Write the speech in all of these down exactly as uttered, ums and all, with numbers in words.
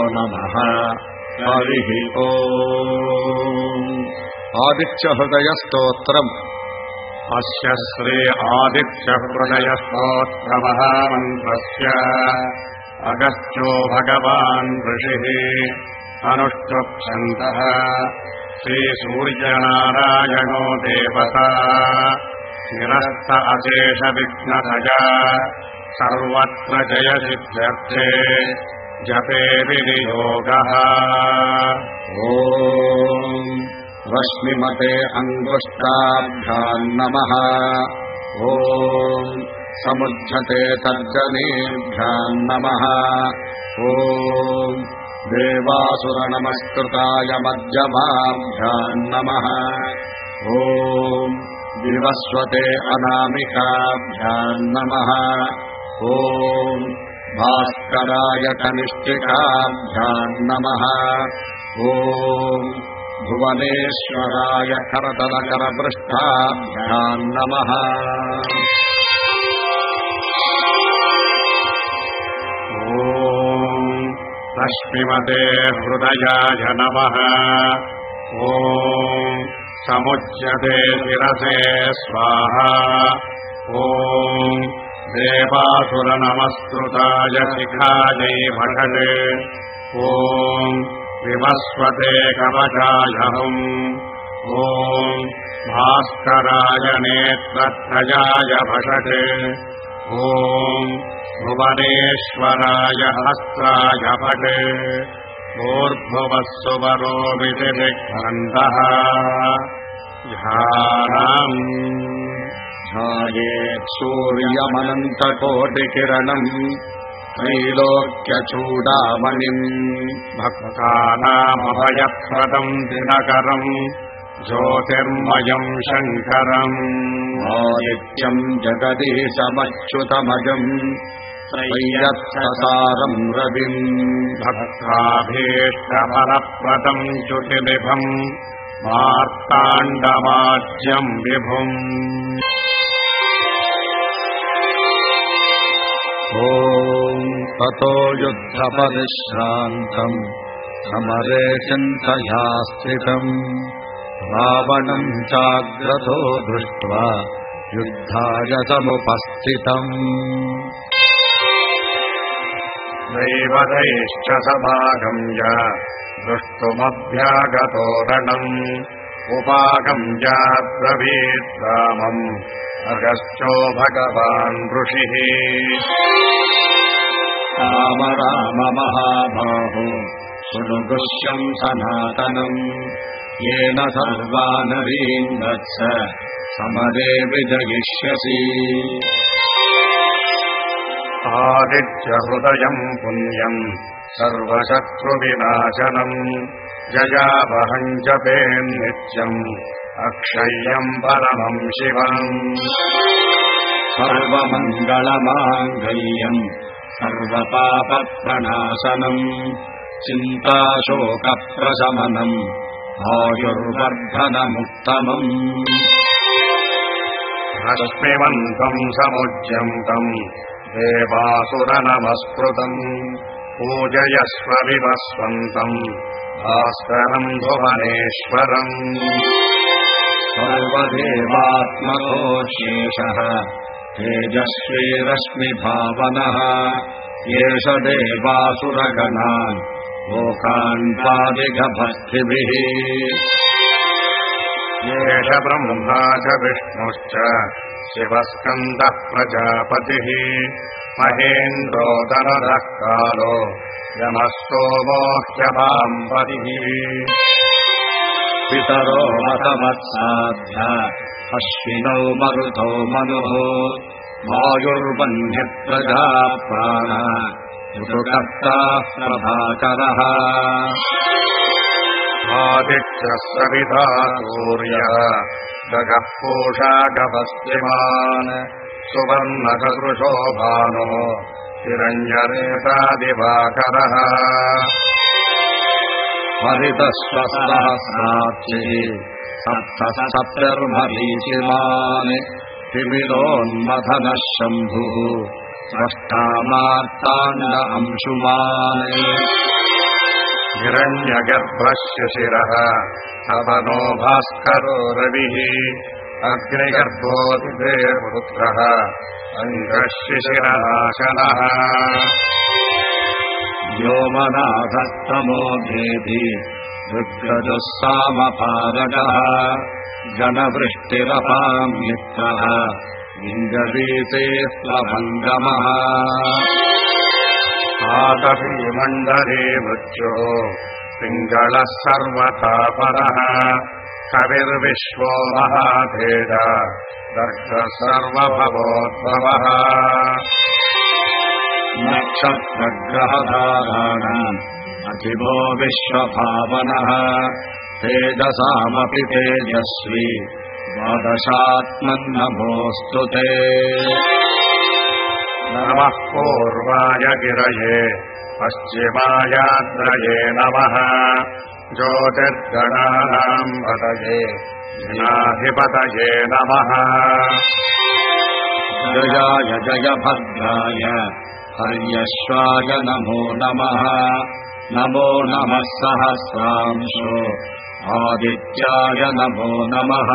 नमः। हरिः ओम्। आदित्यहृदयस्तोत्रम्। अस्य श्री आदित्यहृदयस्तोत्रमहामन्त्रस्य अगस्त्यो भगवान् ऋषिः अनुष्टुप्छन्तः श्रीसूर्यनारायणो देवता निरस्त अशेषविघ्नतया सर्वत्र जयसिद्ध्यर्थे जपे विनियोगः। ॐ रश्मिमते अङ्गुष्ठाभ्याम् नमः। ॐ समुज्झते तर्जनीभ्याम् नमः। ॐ देवासुरनमस्कृताय मध्यमाभ्याम् नमः। ॐ विवस्वते अनामिकाभ्याम् नमः। ॐ भास्कराय कनिष्ठिकाभ्याम् नमः। ॐ भुवनेश्वराय करतलकरपृष्ठाभ्याम् नमः। ॐ रश्मिमते हृदयाय नमः। ॐ समुच्यते शिरसे स्वाहा। ॐ देवासुरनमस्कृताय शिखायै भषते। ॐ विवस्वते कवचाय हुम्। ॐ भास्कराय नेत्रत्रयाय भषते। ॐ भुवनेश्वराय हस्ताय भटे। ऊर्ध्ववस्सुवरो विधिविघ्नन्तः ध्यानम्। ध्यायेत् सूर्यमनन्तकोटिकिरणम् त्रैलोक्यचूडामणिम् भक्तानामभयप्रदम् दिनकरम् ज्योतिर्मयम् शङ्करम् आदित्यम् जगदीशमच्युतमजम् त्रय्यत्सारम् रविम् भक्ताभीष्टफलप्रदम् च्युतिनिभम् मार्ताण्डवाज्यम् विभुम्। ॐ ततो युद्धपरिश्रान्तम् समरे चिन्तया स्थितम् रावणम् चाग्रतो दृष्ट्वा युद्धाय समुपस्थितम्। दैवतैश्च समागम्य दृष्टुमभ्यागतो रणम् उपागम्य ब्रवीत् रामम् अगस्त्यो भगवान् ऋषिः। राम राम महाबाहो शृणु गुह्यम् सनातनम् येन सर्वानरीन् वत्स समरे विजयिष्यसि। आदित्यहृदयम् पुण्यम् सर्वशत्रुविनाशनम् जयावहम् जपेन्नित्यम् अक्षय्यम् परमम् शिवम्। सर्वमङ्गलमाङ्गल्यम् सर्वपापप्रणाशनम् चिन्ताशोकप्रशमनम् आयुर्वर्धनमुत्तमम्। रश्मिवन्तम् समुज्यन्तम् देवासुरनमस्कृतम् पूजयस्व विवस्वन्तम् भास्करम् भुवनेश्वरम्। सर्वदेवात्मको शेषः तेजस्वी रश्मिभावनः एष देवासुरगणान् लोकान् पादिगभस्तिभिः। एष ब्रह्मा च विष्णुश्च शिवस्कन्दः प्रजापतिः महेन्द्रो दनरः कालो यमः सोमो ह्यवाम्पतिः। पितरो मतवत्साध्या अश्विनौ मरुतौ मनुः वायुर्वह्निप्रजा प्राणा ऋतुकर्ताः प्रभाकरः। आदित्यः सविता सूर्यः जगः पूषा गभस्तिमान् सुवर्णसदृशो भानो हिरण्यरेता दिवाकरः। हरितस्वसहस्राक्षिः सप्तसप्तर्मरीचिमान् तिमिरोन्मथनः शम्भुः स्रष्टा मार्ताण्ड अंशुमान्। हिरण्यगर्भस्य शिरः सवनो भास्करो रविः अग्निगर्भोऽतिथे पुत्रः अङ्गशिशिरनाशनः व्योमनाथस्तमो भेदी ऋग्रजः सामपादकः जनवृष्टिरपामित्रः इन्द्रवीते प्लवङ्गमः आतपीमण्डले मृत्युः पिङ्गलः सर्वथा परः कविर्विश्वो महातेज दर्शः सर्वभवोद्भवः नक्षत्रग्रहधाराणाम् अधिपो विश्वभावनः तेजसामपि तेजस्वी द्वादशात्मन्नमोऽस्तु ते नमः पूर्वाय गिरये पश्चिमायाद्रये नमः ज्योतिर्गणानाम् पतये जिनाधिपतये नमः जयाय जयभद्राय हर्यश्वाय नमो नमः नमो नमः सहस्रांशो आदित्याय नमो नमः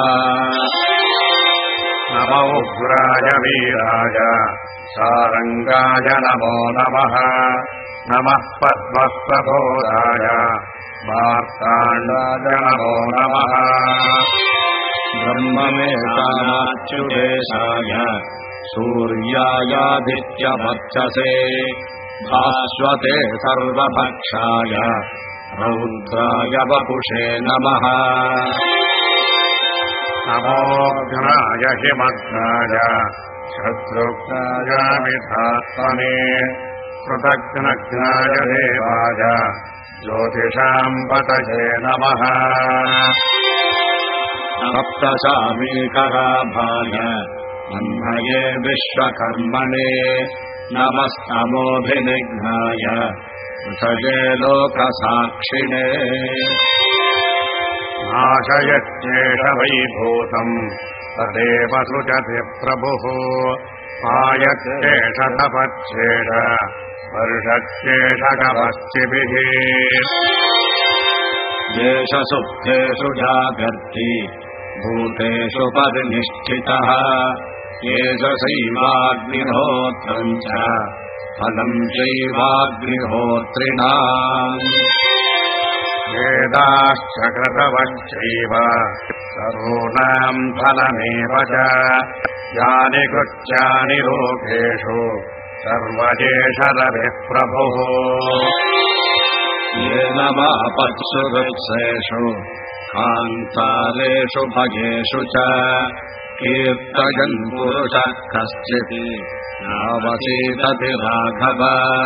नमो उग्राय वीराय सारङ्गाय नमो नमः नमः पद्मप्रबोधाय मार्ताण्डाय नमो नमः ब्रह्ममेधानाच्युतेशाय सूर्यायादित्यवर्चसे भास्वते सर्वभक्षाय रौद्राय वपुषे नमः नमोऽग्नाय हिमग्नाय शत्रुघ्नाय मिथात्मने कृतघ्नघ्नाय देवाय ज्योतिषाम् पतये नमः सप्तशामीकराभाय अन्धये विश्वकर्मणे नमस्तमोऽभिनिघ्नाय ऋषये लोकसाक्षिणे नाशयत्येष वैभूतम् तदेव सृजति प्रभुः पायत्येष तपच्छेष वर्षत्येष कवश्चिभिः येषुप्तेषु जागर्ति भूतेषु परिनिष्ठितः येष चैवाग्निहोत्रम् च फलम् चैवाग्निहोत्रिणाम् वेदाश्च कृतवश्चैव सर्वोणाम् फलमेव च यानि कृत्यानि लोकेषु सर्वजेष रविः प्रभुः येन मापत्सु वृत्सेषु कान्तालेषु भगेषु च कीर्तयन् पुरुषः कश्चित् नावसीदति राघव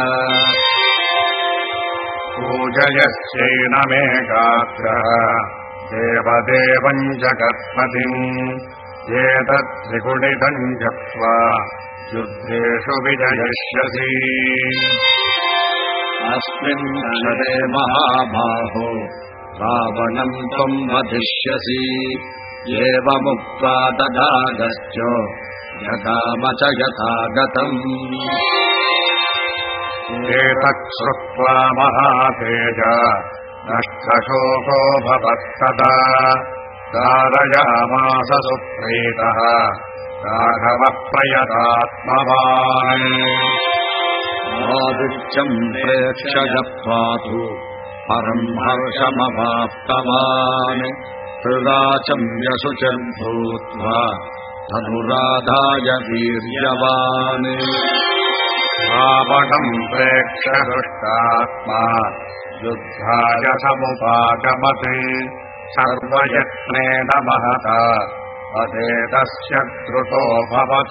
पूजयश्चैनमेकाग्रः देवदेवम् जगत्पतिम् एतत्त्रिगुणितम् जप्त्वा युद्धेषु विजयिष्यसि अस्मिन् क्षणे महाबाहो रावणम् त्वम् वधिष्यसि एवमुक्त्वा ददागस्त्यो जगाम च यथा गतम् एतत् श्रुत्वा महातेज नष्टशोको भवत्तदा धारयामास सुप्रीतः राघवप्रयतात्मवान् आदित्यम् प्रेक्ष्य गत्वा तु परम् हर्षमवाप्तवान् हृदाचम् यशुचिर्भूत्वा धनुराधाय वीर्यवान् रावणम् प्रेक्ष्य हृष्टात्मा युद्धाय समुपागमते सर्वयत्नेन महता अदेतस्य द्रुतोऽभवत्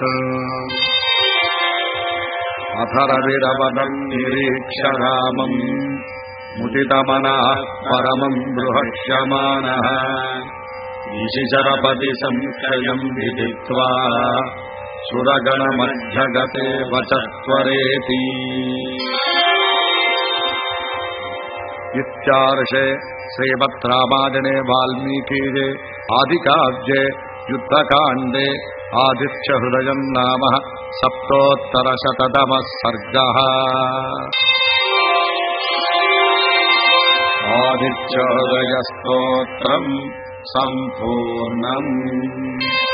अथ रविरवदम् निरीक्ष्य रामम् मुदितमनः परमम् बृहष्यमानः निशिचरपति संशयम् विदित्वा सुरगणमध्यगते वचत्वरेति इत्यार्षे श्रीमद् रामायणे वाल्मीकीये आदिकाव्ये युद्धकाण्डे आदित्यहृदयम् नाम सप्तोत्तरशततमः सर्गः। ఆదిత్యోదయ స్తోత్రం సంపూర్ణం.